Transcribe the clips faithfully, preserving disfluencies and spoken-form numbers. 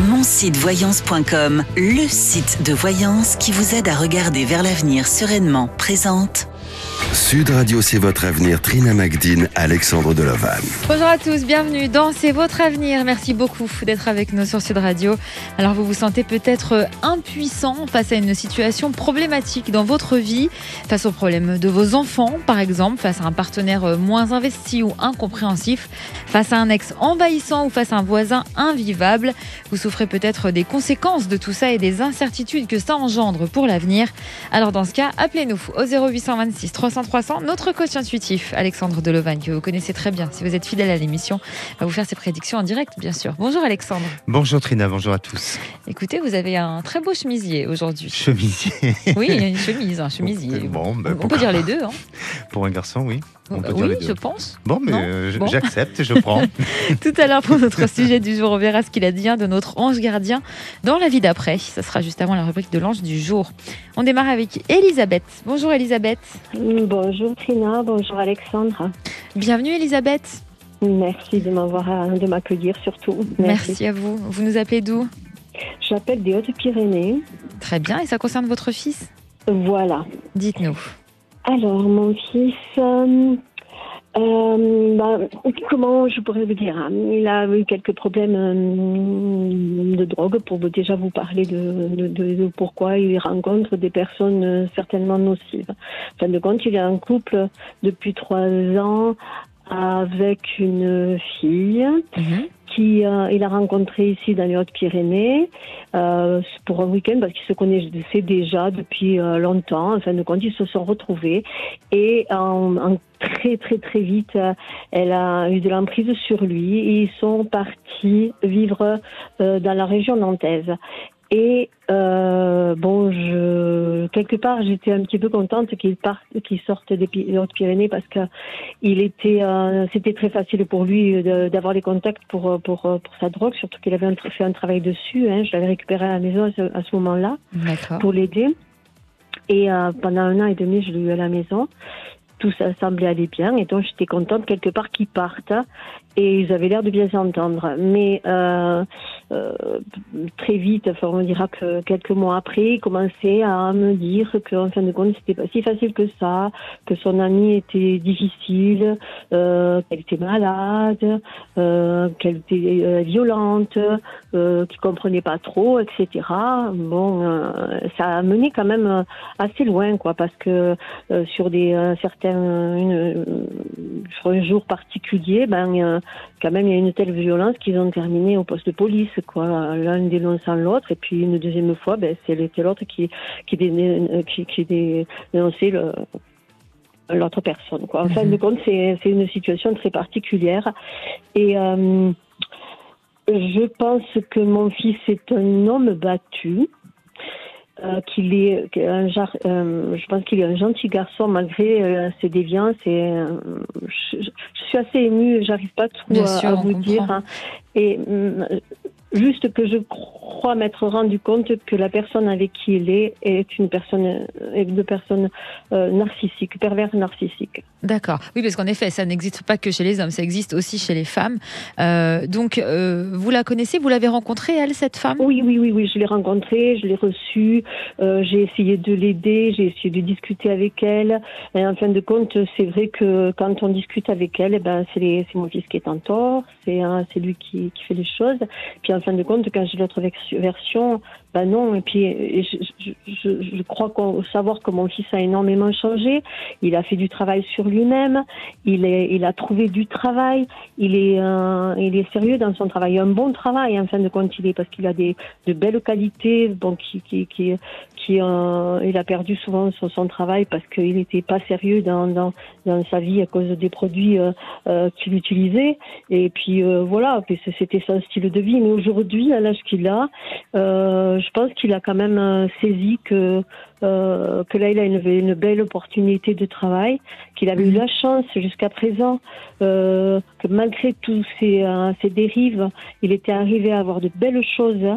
mon site voyance point com, le site de voyance qui vous aide à regarder vers l'avenir sereinement, présente. Sud Radio, c'est votre avenir. Trina Magdine, Alexandre Delovan. Bonjour à tous, bienvenue dans C'est votre avenir. Merci beaucoup d'être avec nous sur Sud Radio. Alors vous vous sentez peut-être impuissant face à une situation problématique dans votre vie, face aux problèmes de vos enfants par exemple, face à un partenaire moins investi ou incompréhensif, face à un ex envahissant ou face à un voisin invivable. Vous souffrez peut-être des conséquences de tout ça et des incertitudes que ça engendre pour l'avenir. Alors dans ce cas, appelez-nous au zéro huit cent vingt-six trois cents trois cents. Notre coach intuitif, Alexandre Delovan, que vous connaissez très bien, si vous êtes fidèle à l'émission, va vous faire ses prédictions en direct, bien sûr. Bonjour Alexandre. Bonjour Trina, bonjour à tous. Écoutez, vous avez un très beau chemisier aujourd'hui. Chemisier. Oui, il y a une chemise, un chemisier. Bon, ben, on peut dire les deux. Hein. Pour un garçon, oui. On peut oui, dire les deux. Je pense. Bon, mais euh, bon. J'accepte, je prends. Tout à l'heure, pour notre sujet du jour, on verra ce qu'il advient de notre ange gardien dans la vie d'après. Ça sera juste avant la rubrique de l'ange du jour. On démarre avec Elisabeth. Bonjour Elisabeth. Bonjour Trina, bonjour Alexandre. Bienvenue Elisabeth. Merci de m'avoir, de m'accueillir surtout. Merci. Merci à vous. Vous nous appelez d'où ? J'appelle des Hautes-Pyrénées. Très bien, et ça concerne votre fils ? Voilà. Dites-nous. Alors, mon fils, euh, euh, bah, comment je pourrais vous dire, hein, il a eu quelques problèmes euh, de drogue, pour déjà vous parler de, de, de, de pourquoi il rencontre des personnes euh, certainement nocives. En fin de compte, il est en couple depuis trois ans avec une fille. Mmh. Qui, euh, il a rencontré ici dans les Hautes-Pyrénées euh, pour un week-end parce qu'ils se connaissaient déjà depuis euh, longtemps. En fin de compte, ils se sont retrouvés et en, en très très très vite, euh, elle a eu de l'emprise sur lui et ils sont partis vivre euh, dans la région nantaise. Et euh, bon, je, quelque part, j'étais un petit peu contente qu'il parte, qu'il sorte des Hautes-Pyrénées parce que il était, euh, c'était très facile pour lui de, d'avoir les contacts pour, pour, pour sa drogue, surtout qu'il avait un, fait un travail dessus. Hein, je l'avais récupéré à la maison à ce, à ce moment-là. D'accord. Pour l'aider. Et euh, pendant un an et demi, je l'ai eu à la maison. Tout ça semblait aller bien et donc j'étais contente quelque part qu'ils partent et ils avaient l'air de bien s'entendre. Mais euh, euh, très vite, enfin on dira que quelques mois après, il commençait à me dire qu'en fin de compte c'était pas si facile que ça, que son amie était difficile, euh, qu'elle était malade, euh, qu'elle était euh, violente, euh, qu'il comprenait pas trop, et cetera. Bon, euh, ça a mené quand même assez loin, quoi, parce que euh, sur des euh, certains Une, sur un jour particulier, ben, euh, quand même, il y a une telle violence qu'ils ont terminé au poste de police, quoi. L'un dénonçant l'autre, et puis une deuxième fois, ben, c'est l'autre qui, qui, dé, qui, qui dénonçait le, l'autre personne, quoi. En fin de compte, c'est, c'est une situation très particulière. Et euh, je pense que mon fils est un homme battu. Euh, qu'il est un genre, euh, je pense qu'il est un gentil garçon malgré euh, ses déviances et euh, je, je suis assez émue, j'arrive pas trop à, sûr, à vous comprend. dire hein. Et euh, juste que je crois m'être rendu compte que la personne avec qui il est est une personne, une personne euh, narcissique, perverse narcissique. D'accord. Oui, parce qu'en effet, ça n'existe pas que chez les hommes, ça existe aussi chez les femmes. Euh, donc, euh, vous la connaissez, vous l'avez rencontrée, elle, cette femme ? Oui, oui, oui, oui, je l'ai rencontrée, je l'ai reçue, euh, j'ai essayé de l'aider, j'ai essayé de discuter avec elle. Et en fin de compte, c'est vrai que quand on discute avec elle, eh ben, c'est, les, c'est mon fils qui est en tort, c'est, hein, c'est lui qui, qui fait les choses. Puis en fin de compte, quand j'ai l'autre version, ben non. Et puis, je, je, je, je crois qu'on, savoir que mon fils a énormément changé. Il a fait du travail sur lui-même. Il est, il a trouvé du travail. Il est, euh, il est sérieux dans son travail. Un bon travail, en fin de compte, il est parce qu'il a des, de belles qualités. Bon, qui, qui, qui, qui, euh, il a perdu souvent son, son travail parce qu'il n'était pas sérieux dans, dans, dans sa vie à cause des produits euh, euh, qu'il utilisait. Et puis euh, voilà, puis c'était son style de vie. Mais aujourd'hui, à l'âge qu'il a, euh, je pense qu'il a quand même euh, saisi que euh, que là, il a une, une belle opportunité de travail, qu'il avait eu la chance jusqu'à présent euh, que malgré tous ces, euh, ces dérives, il était arrivé à avoir de belles choses.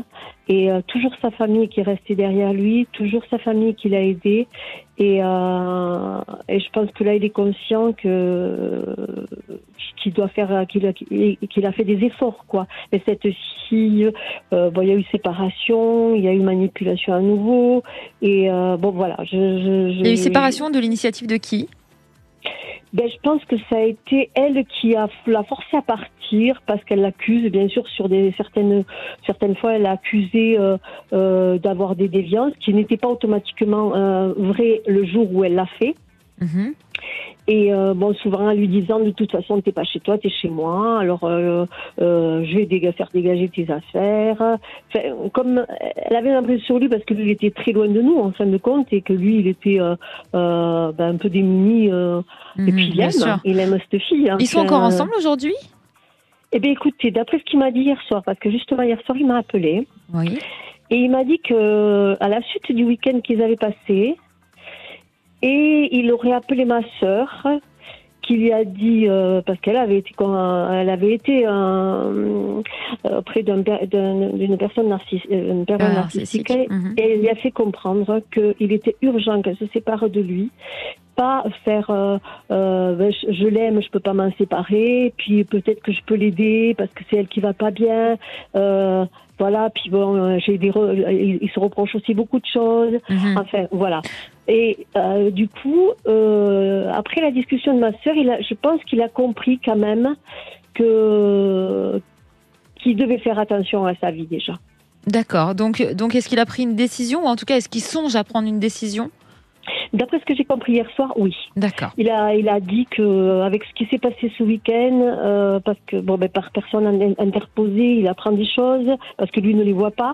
Et euh, toujours sa famille qui est restée derrière lui, toujours sa famille qui l'a aidé. Et, euh, et je pense que là, il est conscient que qu'il doit faire, qu'il a, qu'il a fait des efforts, quoi. Et cette fille, euh, bon, il y a eu séparation, il y a eu manipulation à nouveau. Et euh, bon, voilà. Je, je, je... Il y a eu séparation de l'initiative de qui ? Ben, je pense que ça a été elle qui a l'a forcé à partir parce qu'elle l'accuse, bien sûr, sur des certaines certaines fois, elle l'a accusé euh, euh, d'avoir des déviances qui n'étaient pas automatiquement euh, vraies le jour où elle l'a fait. Mm-hmm. Et euh, bon, souvent en lui disant de toute façon t'es pas chez toi, t'es chez moi. Alors euh, euh, je vais déga- faire dégager tes affaires. Enfin, comme elle avait l'impression sur lui parce que lui il était très loin de nous en fin de compte et que lui il était euh, euh, ben, un peu démuni. Euh, mmh, et puis il aime, il aime cette fille. Hein, Ils sont encore ensemble aujourd'hui ? Eh bien écoutez, d'après ce qu'il m'a dit hier soir, parce que justement hier soir il m'a appelé. Oui. Et il m'a dit que à la suite du week-end qu'ils avaient passé. Et il aurait appelé ma sœur, qui lui a dit euh, parce qu'elle avait été, elle avait été euh, auprès d'un, d'un, d'une personne narcissique, une personne ah, narcissique, et mmh. elle lui a fait comprendre qu'il était urgent qu'elle se sépare de lui. Pas faire euh, euh, je, je l'aime, je peux pas m'en séparer, puis peut-être que je peux l'aider parce que c'est elle qui va pas bien. Euh, Voilà, puis bon, j'ai des re... il se reproche aussi beaucoup de choses. Mmh. Enfin, voilà. Et euh, du coup, euh, après la discussion de ma sœur, il a, je pense qu'il a compris quand même que qu'il devait faire attention à sa vie déjà. D'accord. Donc, donc est-ce qu'il a pris une décision ou en tout cas est-ce qu'il songe à prendre une décision ? D'après ce que j'ai compris hier soir, oui. D'accord. Il a, il a dit que avec ce qui s'est passé ce week-end, euh, parce que bon, ben par personne interposée, il apprend des choses parce que lui ne les voit pas.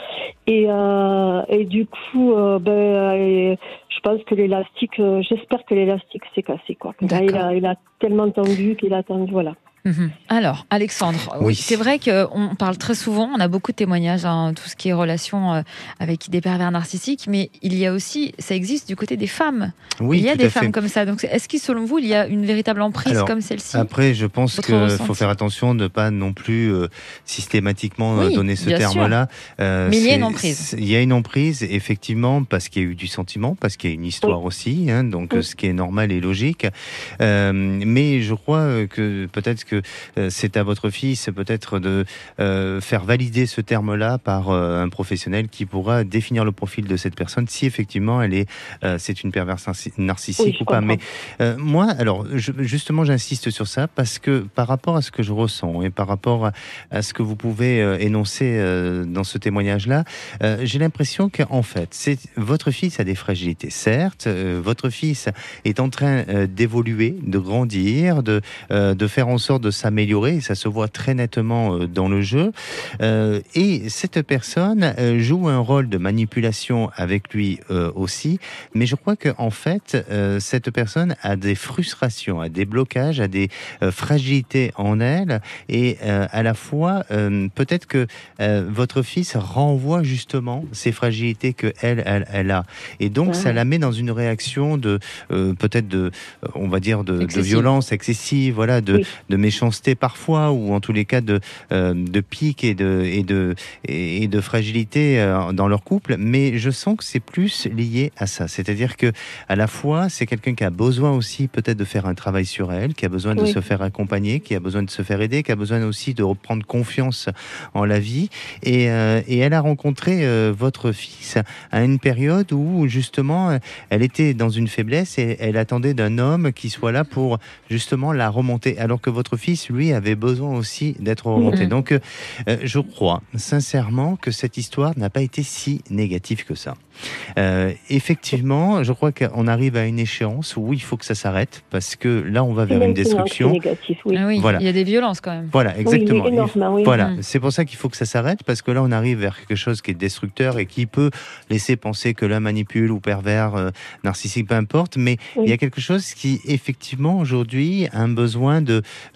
Et, euh, et du coup, euh, ben, et, je pense que l'élastique, euh, j'espère que l'élastique s'est cassé, quoi. Là, il a, il a tellement tendu qu'il a tendu, voilà. Mmh. Alors, Alexandre, oui. c'est vrai qu'on parle très souvent, on a beaucoup de témoignages, hein, tout ce qui est relation euh, avec des pervers narcissiques, mais il y a aussi, ça existe du côté des femmes. Oui, il y a des femmes fait. comme ça. Donc, est-ce que selon vous, il y a une véritable emprise Alors, comme celle-ci ? Après, je pense qu'il faut faire attention de ne pas non plus euh, systématiquement oui, donner ce terme-là. Euh, mais il y a une emprise. Il y a une emprise, effectivement, parce qu'il y a eu du sentiment, parce qu'il y a une histoire oui. aussi, hein, donc oui. ce qui est normal et logique. Euh, mais je crois que peut-être que c'est à votre fils peut-être de euh, faire valider ce terme-là par euh, un professionnel qui pourra définir le profil de cette personne si effectivement elle est, euh, c'est une perverse narcissique oui, ou pas. Mais euh, moi, alors je, justement, j'insiste sur ça parce que par rapport à ce que je ressens et par rapport à, à ce que vous pouvez euh, énoncer euh, dans ce témoignage-là, euh, j'ai l'impression qu'en fait, c'est votre fils a des fragilités. Certes, euh, votre fils est en train euh, d'évoluer, de grandir, de euh, de faire en sorte de s'améliorer, ça se voit très nettement dans le jeu. Euh, et cette personne joue un rôle de manipulation avec lui euh, aussi, mais je crois qu'en fait, euh, cette personne a des frustrations, a des blocages, a des euh, fragilités en elle, et euh, à la fois, euh, peut-être que euh, votre fils renvoie justement ces fragilités que elle, elle, elle a. Et donc, ouais. ça la met dans une réaction de, euh, peut-être de, on va dire, de, de violence excessive, voilà, de, oui. de méchanceté parfois, ou en tous les cas de, euh, de pique et de, et, de, et de fragilité euh, dans leur couple, mais je sens que c'est plus lié à ça. C'est-à-dire que à la fois, c'est quelqu'un qui a besoin aussi peut-être de faire un travail sur elle, qui a besoin de oui. se faire accompagner, qui a besoin de se faire aider, qui a besoin aussi de reprendre confiance en la vie. Et, euh, et elle a rencontré euh, votre fils à une période où justement, elle était dans une faiblesse et elle attendait d'un homme qui soit là pour justement la remonter, alors que votre fils, lui, avait besoin aussi d'être remonté. Mmh. Donc, euh, je crois sincèrement que cette histoire n'a pas été si négative que ça. Euh, effectivement, je crois qu'on arrive à une échéance où il faut que ça s'arrête, parce que là, on va vers une destruction. Négatif, oui. Ah oui, voilà. Il y a des violences quand même. Voilà, exactement. Oui, énorme, oui. Voilà, mmh. c'est pour ça qu'il faut que ça s'arrête, parce que là, on arrive vers quelque chose qui est destructeur et qui peut laisser penser que l'un manipule ou pervers, euh, narcissique, peu importe. Mais oui. il y a quelque chose qui, effectivement, aujourd'hui, a un besoin de, euh,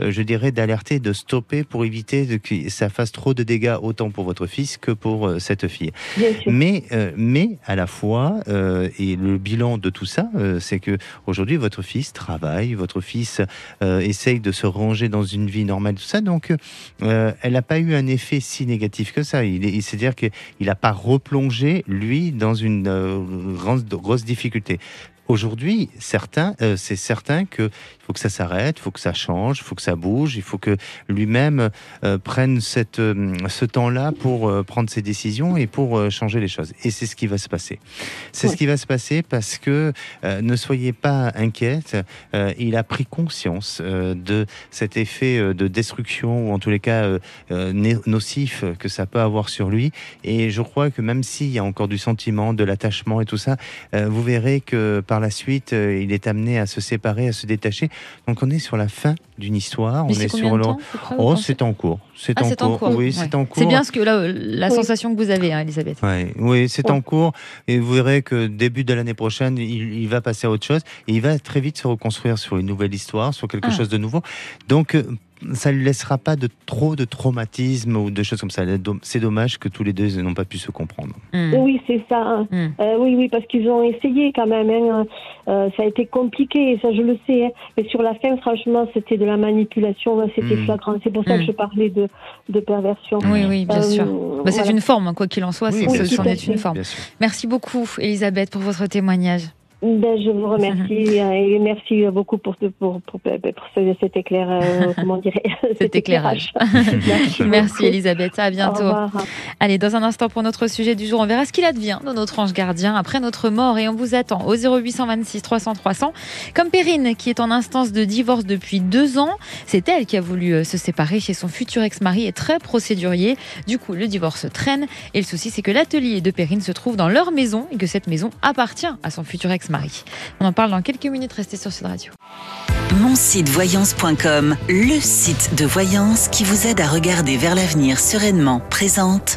euh, je dirais, d'alerter, de stopper pour éviter de, que ça fasse trop de dégâts autant pour votre fils que pour euh, cette fille. Bien sûr. Mais, euh, mais à la fois, euh, et le bilan de tout ça, euh, c'est que aujourd'hui votre fils travaille, votre fils euh, essaye de se ranger dans une vie normale, tout ça, donc euh, elle n'a pas eu un effet si négatif que ça. Il, il c'est-à-dire qu'il n'a pas replongé, lui, dans une euh, grosse, grosse difficulté. Aujourd'hui, certains, euh, c'est certain qu'il faut que ça s'arrête, il faut que ça change, il faut que ça bouge, il faut que lui-même euh, prenne cette, euh, ce temps-là pour euh, prendre ses décisions et pour euh, changer les choses. Et c'est ce qui va se passer. C'est oui. ce qui va se passer parce que euh, ne soyez pas inquiète, euh, il a pris conscience euh, de cet effet euh, de destruction ou en tous les cas euh, euh, nocif que ça peut avoir sur lui. Et je crois que même s'il y a encore du sentiment, de l'attachement et tout ça, euh, vous verrez que par la suite, euh, il est amené à se séparer, à se détacher. Donc on est sur la fin d'une histoire. Mais on c'est est sur le. Oh, c'est en cours. C'est ah, en, en cours. Oui, ouais. c'est en cours. C'est bien ce que là, la oui. sensation que vous avez, hein, Elisabeth. Ouais, oui, c'est ouais. en cours. Et vous verrez que début de l'année prochaine, il, il va passer à autre chose. Et il va très vite se reconstruire sur une nouvelle histoire, sur quelque ah. chose de nouveau. Donc, ça ne lui laissera pas de trop de traumatisme ou de choses comme ça. C'est dommage que tous les deux n'ont pas pu se comprendre. Mmh. Oui, c'est ça. Mmh. Euh, oui, oui, parce qu'ils ont essayé quand même. Hein. Euh, ça a été compliqué, ça je le sais. Hein. Mais sur la fin, franchement, c'était de la manipulation, c'était mmh. flagrant. C'est pour ça mmh. que je parlais de, de perversion. Oui, oui, bien euh, sûr. Bah, voilà. C'est une forme, quoi qu'il en soit, oui, ce c'en est une forme. Merci beaucoup, Elisabeth, pour votre témoignage. Ben, je vous remercie et merci beaucoup pour, pour, pour, pour cet éclair, euh, comment dirais, cet, cet éclairage. Merci, merci Elisabeth, à bientôt. Allez, dans un instant pour notre sujet du jour, on verra ce qu'il advient de notre ange gardien après notre mort et on vous attend au zéro huit cent vingt-six trois cents trois cents. Comme Perrine qui est en instance de divorce depuis deux ans, c'est elle qui a voulu se séparer chez son futur ex-mari et très procédurier. Du coup, le divorce traîne et le souci c'est que l'atelier de Perrine se trouve dans leur maison et que cette maison appartient à son futur ex-mari. On en parle dans quelques minutes, restez sur Sud Radio. mon site voyance point com, le site de voyance qui vous aide à regarder vers l'avenir sereinement, présente.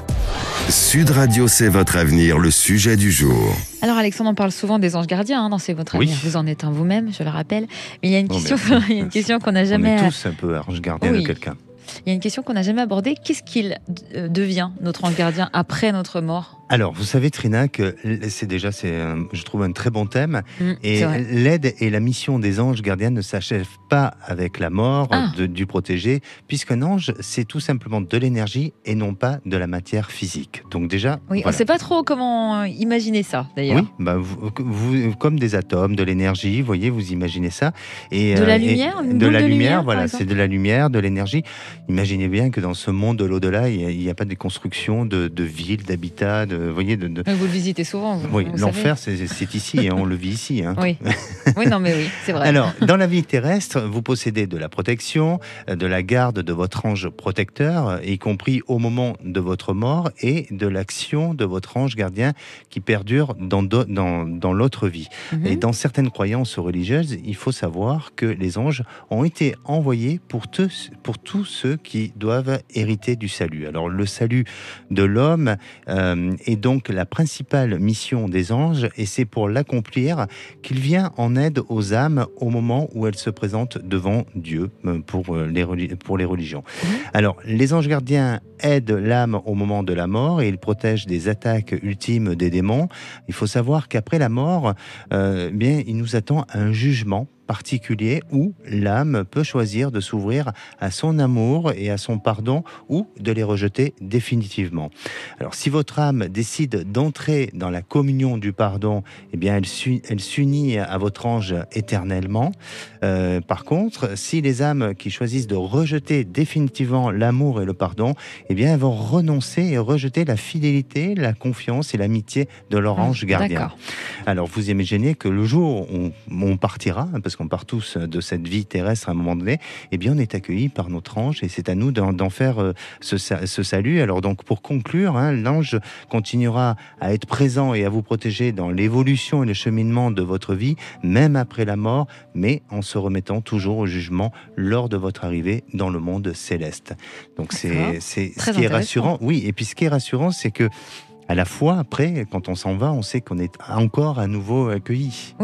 Sud Radio, c'est votre avenir, le sujet du jour. Alors Alexandre, on parle souvent des anges gardiens, hein, dans C'est votre avenir. Oui. Vous en êtes un vous-même, je le rappelle. Mais il y a une oh, question, il y a une question qu'on n'a jamais... On est tous un peu ange gardien oui. de quelqu'un. Il y a une question qu'on n'a jamais abordée. Qu'est-ce qu'il devient, notre ange gardien, après notre mort ? Alors, vous savez, Trina, que c'est déjà, c'est, un, je trouve, un très bon thème. Mmh, et l'aide et la mission des anges gardiens ne s'achèvent pas avec la mort ah. de, du protégé, puisqu'un ange, c'est tout simplement de l'énergie et non pas de la matière physique. Donc déjà, oui, voilà. On ne sait pas trop comment imaginer ça, d'ailleurs. Oui, bah, vous, vous, comme des atomes, de l'énergie, vous voyez, vous imaginez ça. Et, de la lumière, et, De la de lumière, lumière voilà, c'est de la lumière, de l'énergie. Imaginez bien que dans ce monde de l'au-delà, il n'y a, a pas de construction de, de villes, d'habitats, de Vous voyez, de, de... Vous le visitez souvent. Vous, oui, vous l'enfer, c'est, c'est ici, et on le vit ici. Hein. Oui. oui, non, mais oui, c'est vrai. Alors, dans la vie terrestre, vous possédez de la protection, de la garde de votre ange protecteur, y compris au moment de votre mort, et de l'action de votre ange gardien qui perdure dans, do, dans, dans l'autre vie. Mm-hmm. Et dans certaines croyances religieuses, il faut savoir que les anges ont été envoyés pour, tous, pour tous ceux qui doivent hériter du salut. Alors, le salut de l'homme euh, est donc la principale mission des anges, et c'est pour l'accomplir qu'il vient en aide aux âmes au moment où elles se présentent devant Dieu pour les, pour les religions. Mmh. Alors, les anges gardiens aident l'âme au moment de la mort et ils protègent des attaques ultimes des démons. Il faut savoir qu'après la mort, euh, bien, il nous attend un jugement particulier où l'âme peut choisir de s'ouvrir à son amour et à son pardon ou de les rejeter définitivement. Alors si votre âme décide d'entrer dans la communion du pardon, eh bien elle, su- elle s'unit à votre ange éternellement. Euh, par contre, si les âmes qui choisissent de rejeter définitivement l'amour et le pardon, eh bien elles vont renoncer et rejeter la fidélité, la confiance et l'amitié de leur ah, ange gardien. D'accord. Alors vous imaginez que le jour où on, on partira, parce qu'on part tous de cette vie terrestre à un moment donné, eh bien on est accueillis par notre ange et c'est à nous d'en, d'en faire euh, ce, ce salut. Alors donc pour conclure, hein, l'ange continuera à être présent et à vous protéger dans l'évolution et le cheminement de votre vie, même après la mort, mais en se remettant toujours au jugement lors de votre arrivée dans le monde céleste. Donc c'est, c'est ce qui est rassurant. Oui, et puis ce qui est rassurant, c'est que à la fois après, quand on s'en va, on sait qu'on est encore à nouveau accueilli. Oui.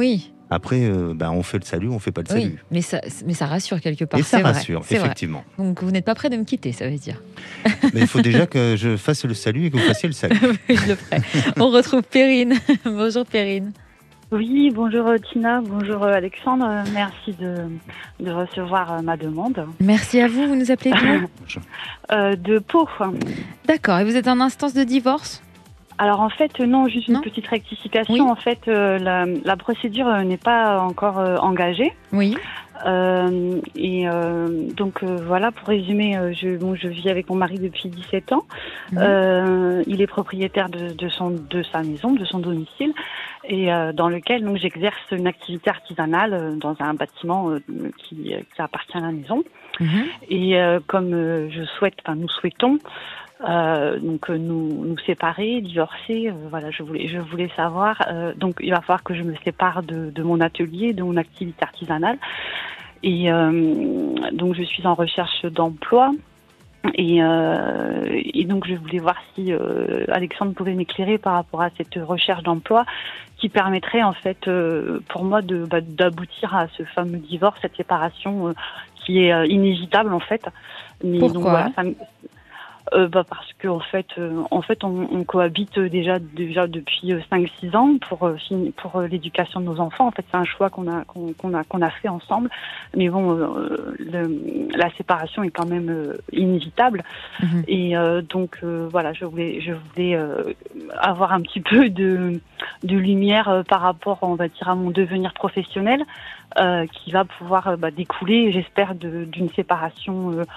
Après, euh, ben, on fait le salut, on fait pas le Oui, salut. mais ça, mais ça rassure quelque part. Et ça c'est vrai, rassure, c'est vrai. effectivement. Donc vous n'êtes pas prêt de me quitter, ça veut dire. Mais il faut déjà que je fasse le salut et que vous fassiez le salut. Oui, je le ferai. On retrouve Perrine. Bonjour Perrine. Oui, bonjour euh, Tina, bonjour euh, Alexandre, Euh, merci de, de recevoir euh, ma demande. Merci à vous, vous nous appelez d'où? Euh, de Pau. D'accord, et vous êtes en instance de divorce? Alors en fait, euh, non, juste une Non petite rectification. Oui. En fait, euh, la, la procédure euh, n'est pas encore euh, engagée. Oui. Euh, et euh, donc euh, voilà, pour résumer, euh, je, bon, je vis avec mon mari depuis dix-sept ans. Mhm. Euh, il est propriétaire de, de, son, de sa maison, de son domicile, et euh, dans lequel donc j'exerce une activité artisanale euh, dans un bâtiment euh, qui, qui appartient à la maison. Mhm. Et euh, comme euh, je souhaite, enfin nous souhaitons euh, donc euh, nous nous séparer, divorcer, euh, voilà, je voulais je voulais savoir. Euh, donc il va falloir que je me sépare de, de mon atelier, de mon activité artisanale. Et euh, donc je suis en recherche d'emploi. Et, euh, et donc je voulais voir si euh, Alexandre pouvait m'éclairer par rapport à cette recherche d'emploi qui permettrait en fait euh, pour moi de bah, d'aboutir à ce fameux divorce, cette séparation euh, qui est euh, inévitable en fait. Mais Pourquoi donc, voilà, ça me- euh, bah, parce que en fait, euh, en fait, on, on cohabite déjà déjà depuis cinq six ans pour euh, fini- pour euh, l'éducation de nos enfants. En fait, c'est un choix qu'on a qu'on qu'on a qu'on a fait ensemble. Mais bon, euh, le, la séparation est quand même euh, inévitable. Mhm. Et euh, donc euh, voilà, je voulais je voulais euh, avoir un petit peu de de lumière euh, par rapport, on va dire, à mon devenir professionnel, euh, qui va pouvoir euh, bah, découler, j'espère, de- d'une séparation. Euh,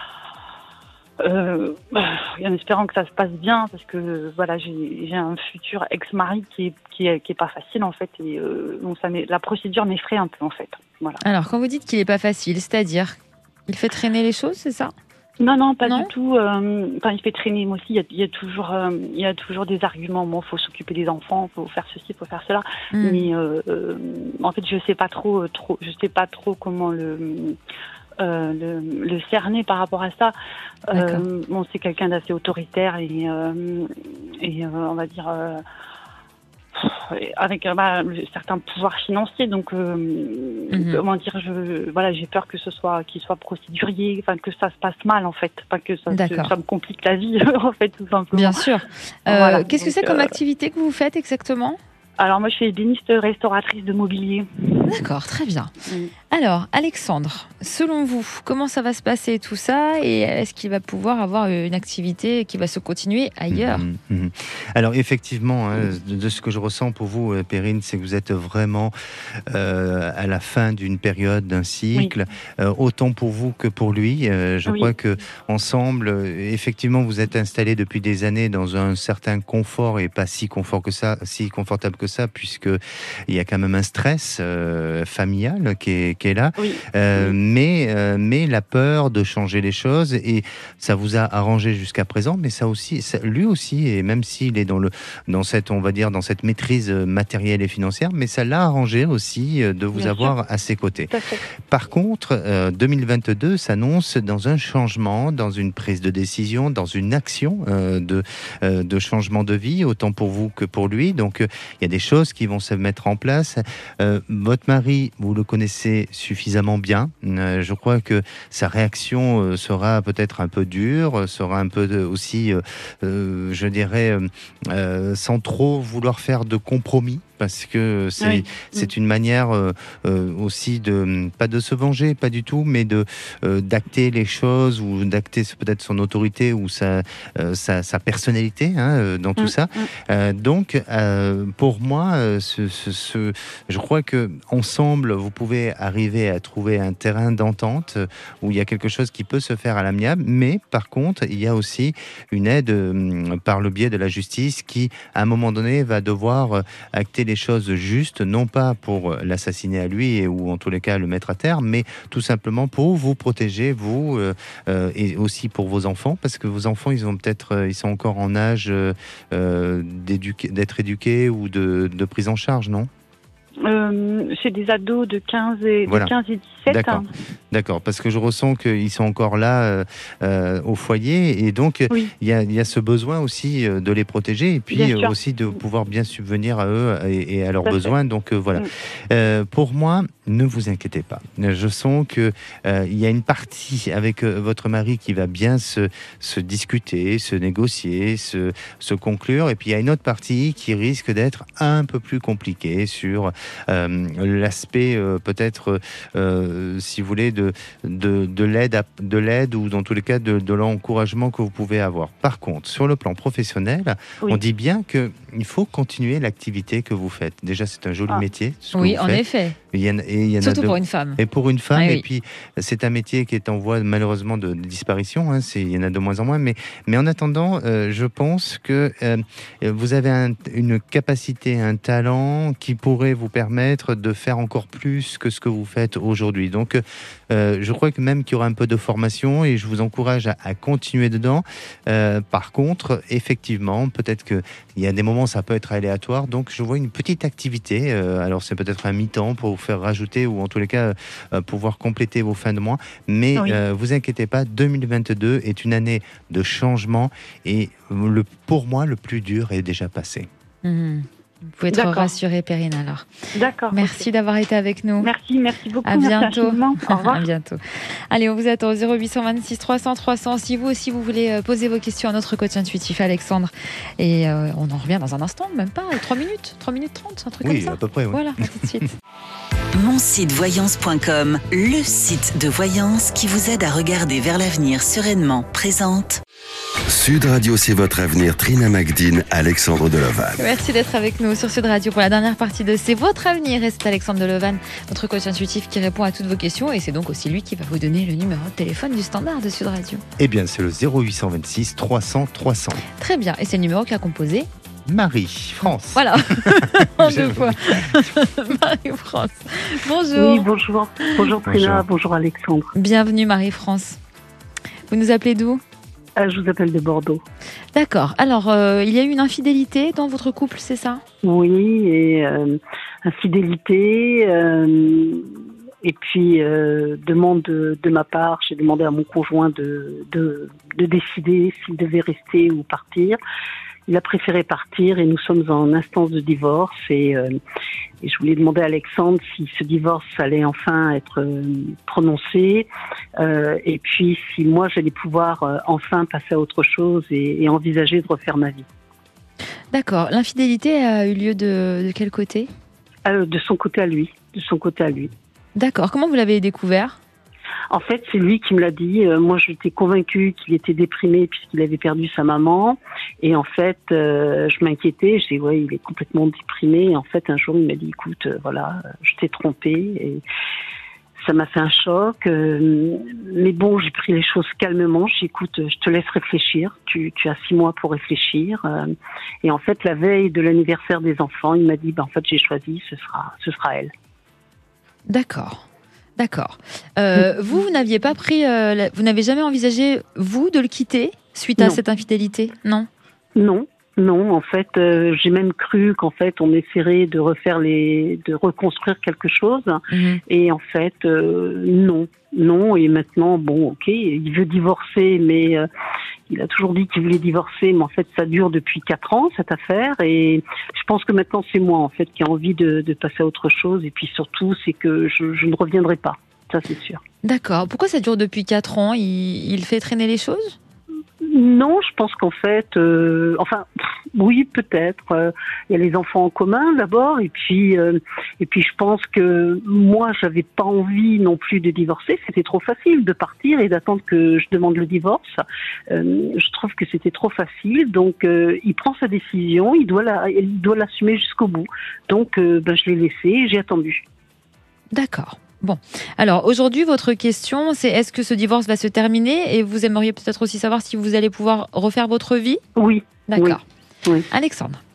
euh, et en espérant que ça se passe bien, parce que voilà, j'ai j'ai un futur ex-mari qui est qui est, qui est pas facile en fait, et euh, donc ça m'est- la procédure m'effraie un peu en fait. Voilà. Alors, quand vous dites qu'il n'est pas facile, c'est-à-dire, il fait traîner les choses, c'est ça? Non, non, pas Non du tout. euh, Enfin, il fait traîner. Moi aussi, il y a, il y a toujours, euh, il y a toujours des arguments. Bon, faut s'occuper des enfants, faut faire ceci, faut faire cela. Hmm. Mais euh, euh, en fait, je sais pas trop, euh, trop, je sais pas trop comment le euh, le, le cerner par rapport à ça. D'accord. Euh, bon, c'est quelqu'un d'assez autoritaire et euh, et euh, on va dire. Euh, avec euh, bah, le- certains pouvoirs financiers, donc euh, Mhm. comment dire, je voilà, j'ai peur que ce soit qu'il soit procédurier, enfin que ça se passe mal en fait, pas que ça, se- D'accord. ça me complique la vie en fait tout simplement. Bien sûr. Euh, Voilà, Qu'est-ce que donc, c'est comme euh, activité que vous faites exactement? Alors moi je suis ébéniste restauratrice de mobilier. D'accord, très bien. Mm. Alors, Alexandre, selon vous, comment ça va se passer tout ça, et est-ce qu'il va pouvoir avoir une activité qui va se continuer ailleurs? Mhm, mhm. Alors effectivement, hein, de, de ce que je ressens pour vous, euh, Perrine, c'est que vous êtes vraiment euh, à la fin d'une période, d'un cycle, euh, autant pour vous que pour lui. Euh, je Oui. crois que ensemble, euh, effectivement, vous êtes installés depuis des années dans un certain confort, et pas si confort que ça, si confortable que ça, puisque il y a quand même un stress euh, familial qui est, qui est là. Oui. Euh, mais, euh, mais la peur de changer les choses, et ça vous a arrangé jusqu'à présent, mais ça aussi, ça- lui aussi, et même s'il est dans le, dans cette, on va dire, dans cette maîtrise euh, matérielle et financière, mais ça l'a arrangé aussi euh, de vous Bien avoir à ses côtés. Tout à fait. Par contre, euh, deux mille vingt-deux s'annonce dans un changement, dans une prise de décision, dans une action euh, de, euh, de changement de vie, autant pour vous que pour lui. Donc, euh, il y a des choses qui vont se mettre en place. Euh, votre mari, vous le connaissez suffisamment bien. Euh, je crois que sa réaction euh, sera peut-être un peu dure, euh, sera un peu de- aussi, euh, euh, je dirais, euh, euh, sans trop vouloir faire de compromis. Parce que c'est Oui. c'est une manière euh, euh, aussi de, pas de se venger, pas du tout, mais de euh, d'acter les choses, ou d'acter peut-être son autorité ou sa, euh, sa, sa personnalité hein, euh, dans tout Mm, ça. mm. Euh, donc, euh, pour moi, euh, ce, ce, ce- je crois que ensemble, vous pouvez arriver à trouver un terrain d'entente euh, où il y a quelque chose qui peut se faire à l'amiable, mais par contre, il y a aussi une aide euh, par le biais de la justice qui, à un moment donné, va devoir euh, acter les choses justes, non pas pour l'assassiner à lui et, ou en tous les cas le mettre à terre, mais tout simplement pour vous protéger, vous, euh, euh, et aussi pour vos enfants, parce que vos enfants, ils ont peut-être, euh, ils sont encore en âge euh, euh, d'éduquer- d'être éduqués ou de, de prise en charge, non? euh, C'est des ados de quinze et, Voilà. de quinze et dix-sept. D'accord. Hein. D'accord, parce que je ressens qu'ils sont encore là euh, euh, au foyer, et donc Oui. il y a, il y a ce besoin aussi euh, de les protéger, et puis Bien euh, sûr. aussi de pouvoir bien subvenir à eux et, et à leurs Tout à fait. besoins. Donc euh, voilà. Mm. Euh, pour moi, ne vous inquiétez pas. Je sens que euh, il y a une partie avec euh, votre mari qui va bien se, se discuter, se négocier, se, se conclure, et puis il y a une autre partie qui risque d'être un peu plus compliquée sur euh, l'aspect euh, peut-être, euh, si vous voulez, de, de, de l'aide, à- de l'aide ou dans tous les cas de, de l'encouragement que vous pouvez avoir. Par contre, sur le plan professionnel, Oui. on dit bien qu'il faut continuer l'activité que vous faites. Déjà, c'est un joli Ah. métier. Ce que Oui, vous en faites. effet. Il y en, et il y en a Surtout de- pour une femme. et pour une femme, Ah oui. et puis c'est un métier qui est en voie malheureusement de, de disparition, hein, c'est, il y en a de moins en moins, mais, mais en attendant, euh, je pense que euh, vous avez un- une capacité, un talent qui pourrait vous permettre de faire encore plus que ce que vous faites aujourd'hui. Donc euh, je crois que même qu'il y aura un peu de formation, et je vous encourage à, à continuer dedans. Euh, par contre, effectivement, peut-être qu'il y a des moments, ça peut être aléatoire, donc je vois une petite activité, euh, alors c'est peut-être un mi-temps pour vous faire rajouter, ou en tous les cas euh, pouvoir compléter vos fins de mois, mais Oui. euh, vous inquiétez pas, deux mille vingt-deux est une année de changement, et le, pour moi le plus dur est déjà passé. Mhm. Vous pouvez être D'accord. rassurée, Perrine, alors. D'accord. Merci ok. d'avoir été avec nous. Merci, merci beaucoup. À merci bientôt. infiniment. Au revoir. À bientôt. Allez, on vous attend au zéro huit cent vingt-six trois cents trois cents. Si vous aussi vous voulez euh, poser vos questions à notre coach intuitif Alexandre. Et euh, on en revient dans un instant, même pas, trois minutes, trois minutes trente, un truc Oui, comme ça. à peu près. Oui. Voilà, à tout de suite. mon site voyance point com, le site de voyance qui vous aide à regarder vers l'avenir sereinement, présente. Sud Radio, c'est votre avenir. Trina Magdine, Alexandre Delovan. Merci d'être avec nous sur Sud Radio pour la dernière partie de C'est votre avenir. Et c'est Alexandre Delovan, notre coach intuitif, qui répond à toutes vos questions. Et c'est donc aussi lui qui va vous donner le numéro de téléphone du standard de Sud Radio. Eh bien, c'est le zéro huit cent vingt-six trois cents trois cents. Très bien. Et c'est le numéro qu'a composé. Marie, France. Voilà, en deux J'avoue. fois. Marie-France. Bonjour. Oui, bonjour. Bonjour Trina, Bonjour. bonjour Alexandre. Bienvenue Marie-France. Vous nous appelez d'où? Ah, je vous appelle de Bordeaux. D'accord. Alors, euh, il y a eu une infidélité dans votre couple, c'est ça? Oui, et euh, infidélité, euh, et puis euh, demande de, de ma part, j'ai demandé à mon conjoint de, de, de décider s'il devait rester ou partir. Il a préféré partir et nous sommes en instance de divorce, et, euh, et je voulais demander à Alexandre si ce divorce allait enfin être euh, prononcé, euh, et puis si moi j'allais pouvoir euh, enfin passer à autre chose et, et envisager de refaire ma vie. D'accord. L'infidélité a eu lieu de, de quel côté? Euh, de son côté à lui, de son côté à lui. D'accord. Comment vous l'avez découvert? En fait, c'est lui qui me l'a dit. Euh, moi, j'étais convaincue qu'il était déprimé puisqu'il avait perdu sa maman. Et en fait, euh, je m'inquiétais. Je dis, ouais, il est complètement déprimé. Et en fait, un jour, il m'a dit, écoute, euh, voilà, je t'ai trompé. Et ça m'a fait un choc. Euh, mais bon, j'ai pris les choses calmement. J'ai dit, écoute, je te laisse réfléchir. Tu, tu as six mois pour réfléchir. Euh, et en fait, la veille de l'anniversaire des enfants, il m'a dit, bah, en fait, j'ai choisi, ce sera, ce sera elle. D'accord. D'accord. Euh, vous, vous n'aviez pas pris, euh, la- vous n'avez jamais envisagé, vous, de le quitter suite à Non. cette infidélité? Non. Non, non. En fait, euh, j'ai même cru qu'en fait, on essaierait de refaire les, de reconstruire quelque chose. Mhm. Et en fait, euh, non, non. Et maintenant, bon, ok, il veut divorcer, mais euh, il a toujours dit qu'il voulait divorcer, mais en fait, ça dure depuis quatre ans cette affaire. Et je pense que maintenant, c'est moi en fait qui ai envie de, de passer à autre chose. Et puis surtout, c'est que je, je ne reviendrai pas. Ça, c'est sûr. D'accord. Pourquoi ça dure depuis quatre ans? il, il fait traîner les choses? Non, je pense qu'en fait, euh, enfin, pff, oui, peut-être. euh, Il y a les enfants en commun d'abord, et puis, euh, et puis, je pense que moi, j'avais pas envie non plus de divorcer. C'était trop facile de partir et d'attendre que je demande le divorce. Euh, je trouve que c'était trop facile. Donc, euh, il prend sa décision, il doit la, il doit l'assumer jusqu'au bout. Donc, euh, ben, je l'ai laissé, j'ai attendu. D'accord. Bon. Alors, aujourd'hui, votre question, c'est est-ce que ce divorce va se terminer? Et vous aimeriez peut-être aussi savoir si vous allez pouvoir refaire votre vie? Oui. D'accord. Oui. Alexandre.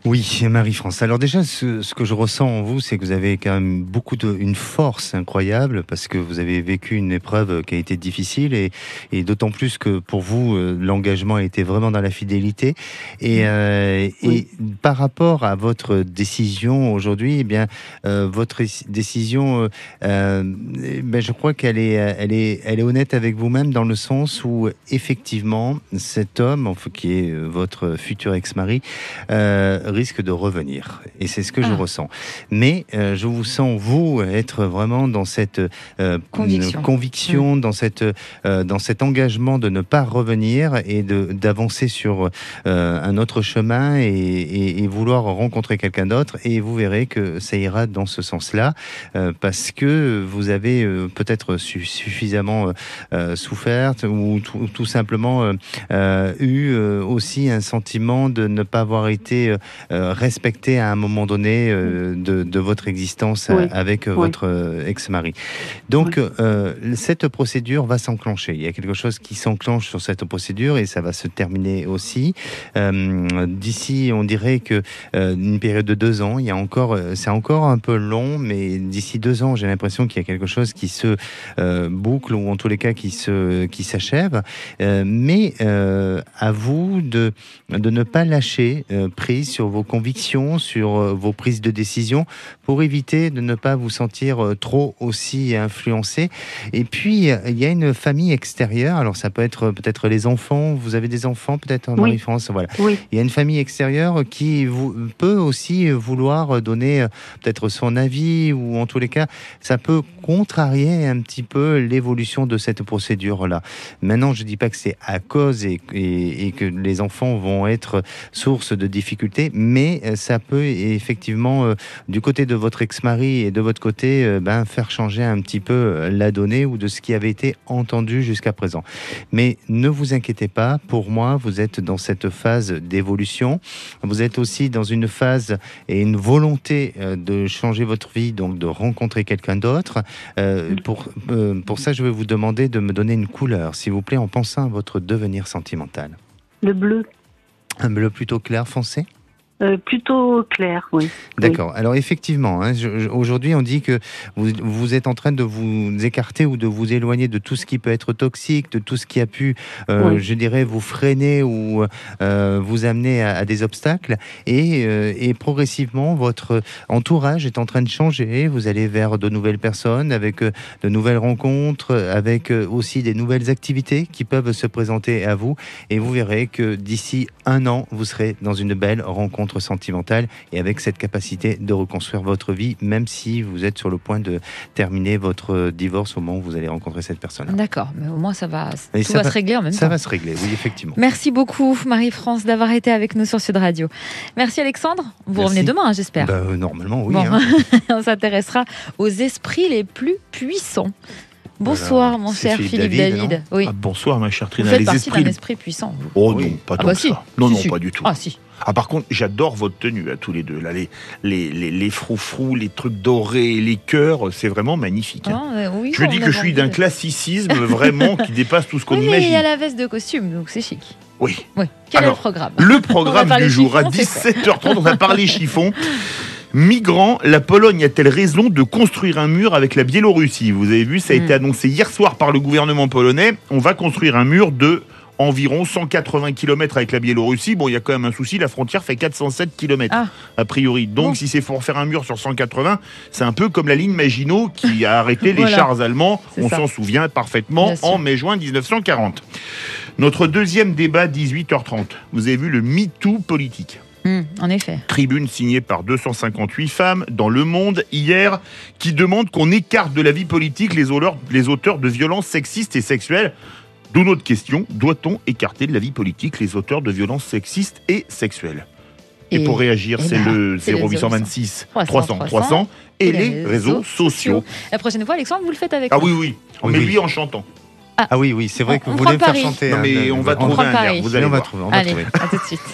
Oui, Marie-France. Alors déjà, ce, ce que je ressens en vous, c'est que vous avez quand même beaucoup de, une force incroyable parce que vous avez vécu une épreuve qui a été difficile et, et d'autant plus que pour vous, euh, l'engagement a été vraiment dans la fidélité. Et, euh, oui. et par rapport à votre décision aujourd'hui, eh bien, euh, votre décision, euh, ben, je crois qu'elle est, elle est, elle est honnête avec vous-même dans le sens où effectivement, cet homme, enfin, qui est votre futur ex-mari, euh, risque de revenir. Et c'est ce que ah. je ressens. Mais euh, je vous sens, vous, être vraiment dans cette euh, conviction, conviction mmh. dans, cette, euh, dans cet engagement de ne pas revenir et de, d'avancer sur euh, un autre chemin et, et, et vouloir rencontrer quelqu'un d'autre. Et vous verrez que ça ira dans ce sens-là euh, parce que vous avez euh, peut-être su, suffisamment euh, souffert ou tout, tout simplement euh, euh, eu euh, aussi un sentiment de ne pas avoir été euh, Euh, respecter à un moment donné euh, de, de votre existence oui. avec euh, oui. votre euh, ex-mari. Donc, oui. euh, cette procédure va s'enclencher. Il y a quelque chose qui s'enclenche sur cette procédure et ça va se terminer aussi. Euh, d'ici, on dirait que euh, une période de deux ans, il y a encore, euh, c'est encore un peu long, mais d'ici deux ans, j'ai l'impression qu'il y a quelque chose qui se euh, boucle ou en tous les cas qui se, qui s'achève. Euh, mais euh, à vous de, de ne pas lâcher euh, prise sur vos convictions, sur euh, vos prises de décision, pour éviter de ne pas vous sentir euh, trop aussi influencé. Et puis, euh, il y a une famille extérieure, alors ça peut être peut-être les enfants, vous avez des enfants peut-être, oui. Marie-France, voilà. Oui. Il y a une famille extérieure qui vous, peut aussi vouloir donner euh, peut-être son avis, ou en tous les cas, ça peut contrarier un petit peu l'évolution de cette procédure-là. Maintenant, je ne dis pas que c'est à cause et, et, et que les enfants vont être source de difficultés, mais ça peut effectivement, euh, du côté de votre ex-mari et de votre côté, euh, ben, faire changer un petit peu la donnée ou de ce qui avait été entendu jusqu'à présent. Mais ne vous inquiétez pas, pour moi, vous êtes dans cette phase d'évolution. Vous êtes aussi dans une phase et une volonté euh, de changer votre vie, donc de rencontrer quelqu'un d'autre. Euh, pour, euh, pour ça, je vais vous demander de me donner une couleur, s'il vous plaît, en pensant à votre devenir sentimental. Le bleu. Un bleu plutôt clair, foncé ? Euh, plutôt clair, oui. D'accord. Oui. Alors effectivement, hein, je, je, aujourd'hui on dit que vous, vous êtes en train de vous écarter ou de vous éloigner de tout ce qui peut être toxique, de tout ce qui a pu, euh, oui. je dirais, vous freiner ou euh, vous amener à, à des obstacles. Et, euh, et progressivement, votre entourage est en train de changer. Vous allez vers de nouvelles personnes, avec euh, de nouvelles rencontres, avec euh, aussi des nouvelles activités qui peuvent se présenter à vous. Et vous verrez que d'ici un an, vous serez dans une belle rencontre sentimentale et avec cette capacité de reconstruire votre vie, même si vous êtes sur le point de terminer votre divorce au moment où vous allez rencontrer cette personne. D'accord, mais au moins ça va, et tout ça va, va se régler en même ça temps. Ça va se régler, oui, effectivement. Merci beaucoup Marie-France d'avoir été avec nous sur Sud Radio. Merci Alexandre, vous Merci. revenez demain, hein, j'espère. Bah, euh, normalement, oui. Bon. Hein. On s'intéressera aux esprits les plus puissants. Bonsoir, voilà, mon cher Philippe David. David. Oui. Ah, bonsoir, ma chère Trina. Vous faites les partie esprits... d'un esprit puissant. Vous. Oh oui. non, pas ah tant bah que si. ça. Non, si, non, si. pas du tout. Ah si. Ah, par contre, j'adore votre tenue, à tous les deux. Là, les, les, les, les froufrous, les trucs dorés, les cœurs, c'est vraiment magnifique. Hein. Ah, oui, je dis que je suis d'un de... classicisme vraiment qui dépasse tout ce qu'on oui, imagine. Mais il y a la veste de costume, donc c'est chic. Oui. Oui. Quel Alors, est le programme Le programme du jour, chiffons, à dix-sept heures trente, on va parler chiffon. Migrants, la Pologne a-t-elle raison de construire un mur avec la Biélorussie ? Vous avez vu, ça a mmh. été annoncé hier soir par le gouvernement polonais. On va construire un mur de environ cent quatre-vingts kilomètres avec la Biélorussie. Bon, il y a quand même un souci, la frontière fait quatre cent sept kilomètres, ah. a priori. Donc, bon. si c'est pour faire un mur sur cent quatre-vingts, c'est un peu comme la ligne Maginot qui a arrêté les voilà. chars allemands, c'est on ça. s'en souvient parfaitement, en mai-juin dix-neuf cent quarante. Notre deuxième débat, dix-huit heures trente. Vous avez vu le MeToo politique. Mmh, en effet. Tribune signée par deux cent cinquante-huit femmes dans Le Monde hier qui demande qu'on écarte de la vie politique les auteurs, les auteurs de violences sexistes et sexuelles. D'où notre question, doit-on écarter de la vie politique les auteurs de violences sexistes et sexuelles ? Et, et pour réagir, et c'est bah, le zéro huit cent vingt-six trois cents trois cents et, et les, les réseaux, réseaux sociaux. La prochaine fois, Alexandre, vous le faites avec Ah moi. oui, oui, oui mais oui. lui en chantant. Ah, ah oui, oui, c'est vrai on, que vous on voulez me faire Paris. chanter. Non, mais hein, on va on trouver un air, vous allez on voir. Va trouver, on va Allez, trouver. à tout de suite.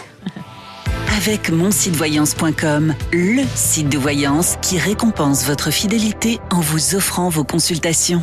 Avec mon site voyance point com, le site de voyance qui récompense votre fidélité en vous offrant vos consultations.